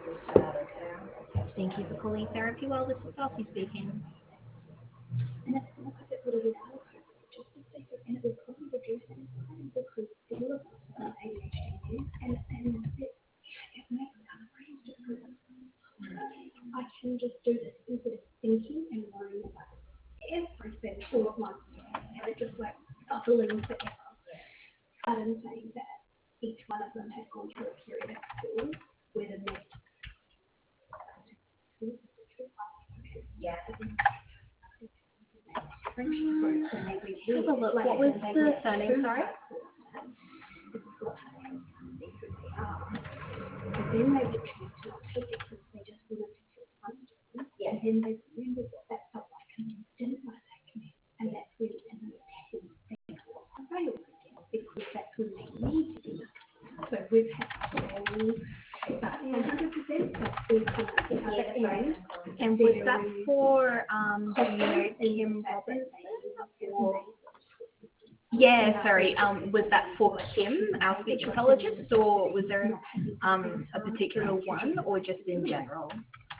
Thank you for calling Therapy Well. This is Elsie speaking. And it's not because it would have been alcohol, just to say, and it would probably reduce anxiety because all of us are ADHD and it makes our brains just go, I can just do this instead of thinking and worrying about everything all at once and it just like bubbling forever. But in saying that, each one of them has gone through a period at school where the next Have a look. What was the surname, sorry? Then they would choose to not take it because they just wanted to feel comfortable. Yeah. And then they remembered what that felt like and they didn't want to take me. And that's when in the 10 they failed again because that's when they need to do it. So we've had but 100% that's all come at the other end. And was that for, do you know Kim Robinson? Or... Yeah, sorry. Was that for Kim, our speech pathologist, or was there a particular one, or just in general?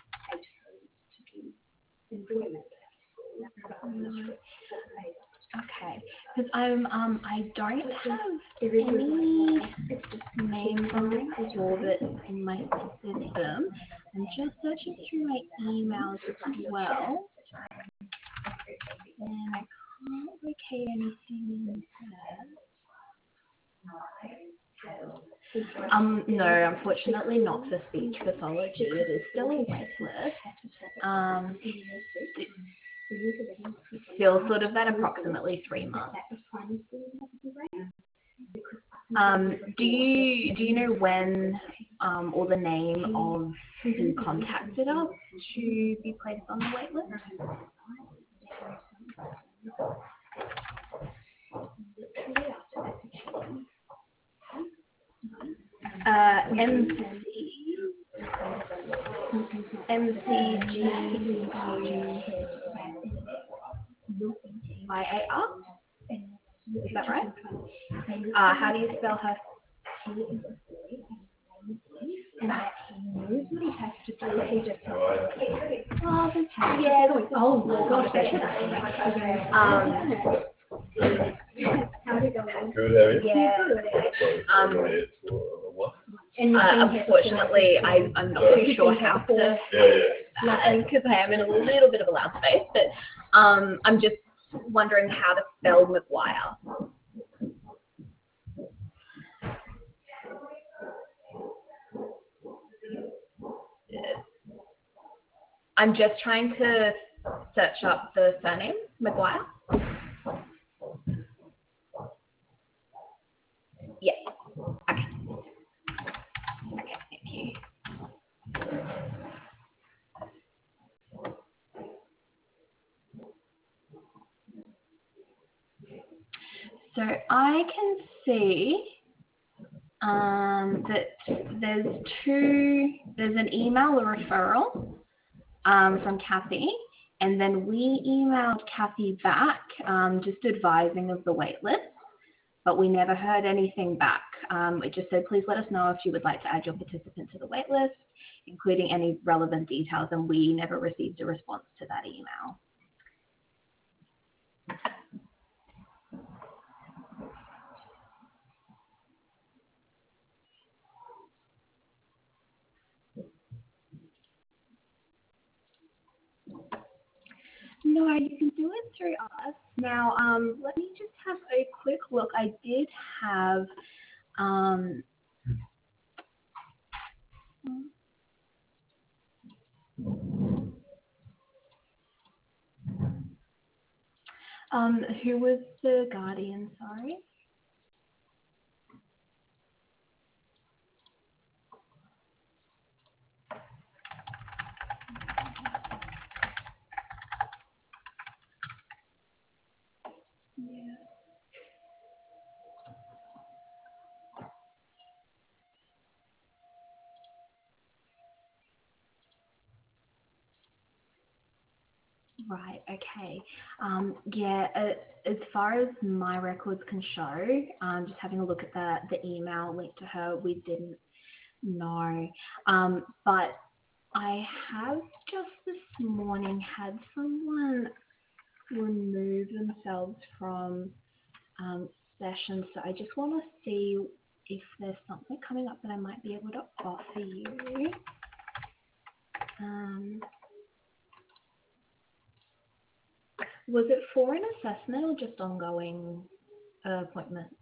Okay, because I don't have any names on this orbit in my system. I'm just searching through my emails as well, and I can't locate anything in there. No, unfortunately not for speech pathology. It is still a wait list. Still sort of at approximately 3 months. Do you know when or the name of who contacted us to be placed on the wait list? MCGIAR? Is that right? How do you spell her? Oh gosh, that should Good, how are you? Yeah. Unfortunately, I'm not too sure how to, because I am in a little bit of a loud space, but I'm just wondering how to spell Maguire. I'm just trying to search up the surname, Maguire. Yes. Okay. Okay, thank you. So I can see that there's an email, a referral from Kathy, and then we emailed Kathy back just advising of the wait list, but we never heard anything back. It just said, please let us know if you would like to add your participant to the wait list, including any relevant details, and we never received a response to that email. No, you can do it through us. Now, let me just have a quick look. I did have who was the guardian, sorry? Yeah. Right, okay. Yeah, as far as my records can show, just having a look at the email linked to her, we didn't No. But I have just this morning had someone remove themselves from sessions, so I just want to see if there's something coming up that I might be able to offer you. Was it for an assessment or just ongoing appointments?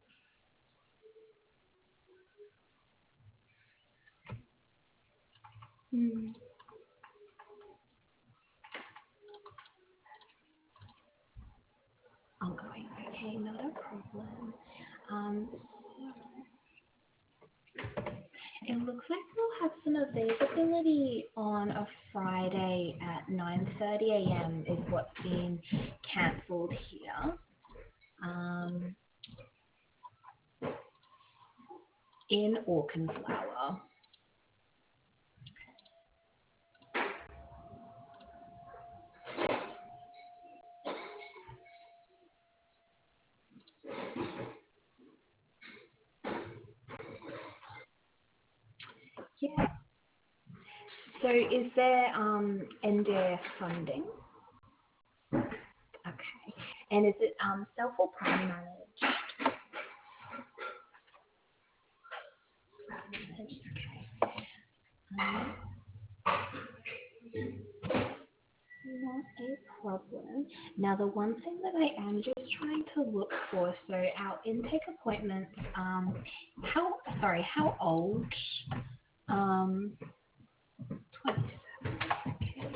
Ongoing. Okay, not a problem. It looks like we'll have some availability on a Friday at 9:30 a.m. is what's been cancelled here. In Auchenflower. Yeah. So is there NDIS funding? Okay. And is it self or prime managed? Okay. Not a problem. Now, the one thing that I am just trying to look for, so our intake appointments, how old? 27. Okay.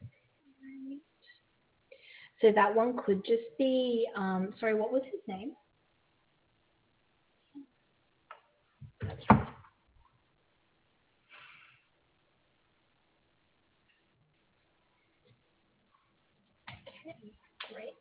So that one could just be, sorry, what was his name? That's right. Okay, great.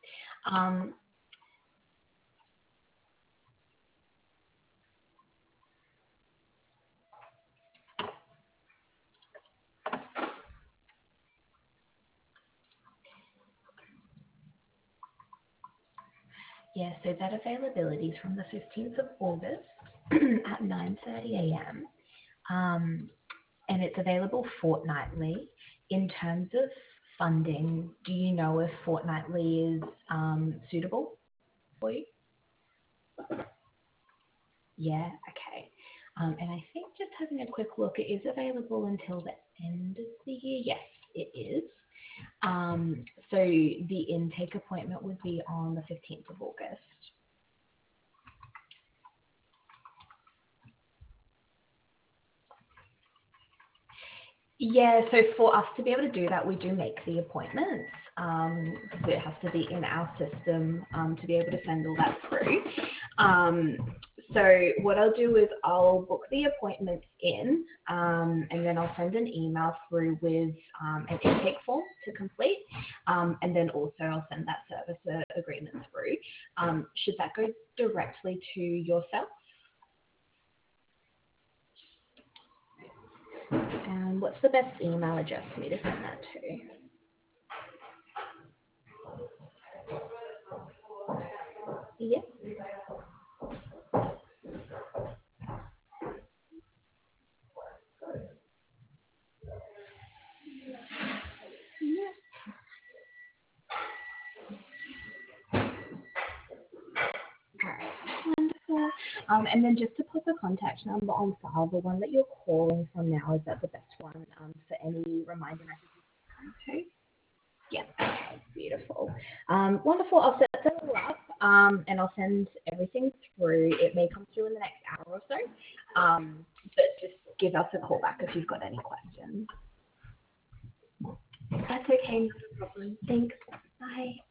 Yeah, so that availability is from the 15th of August at 9:30 a.m. And it's available fortnightly. In terms of funding, do you know if fortnightly is suitable for you? Yeah, okay. And I think just having a quick look, it is available until the end of the year. Yes, it is. So the intake appointment would be on the 15th of August. Yeah, so for us to be able to do that, we do make the appointments. So it has to be in our system to be able to send all that through. So what I'll do is I'll book the appointments in, and then I'll send an email through with an intake form to complete, and then also I'll send that service agreement through. Should that go directly to yourself? And what's the best email address for me to send that to? Yep. Wonderful. And then just to put the contact number on file, the one that you're calling from now, is that the best one for any reminder messages to come to? Yeah, okay, beautiful. Wonderful. I'll set that all up and I'll send everything through. It may come through in the next hour or so, but just give us a call back if you've got any questions. That's okay, not a problem. Thanks. Bye.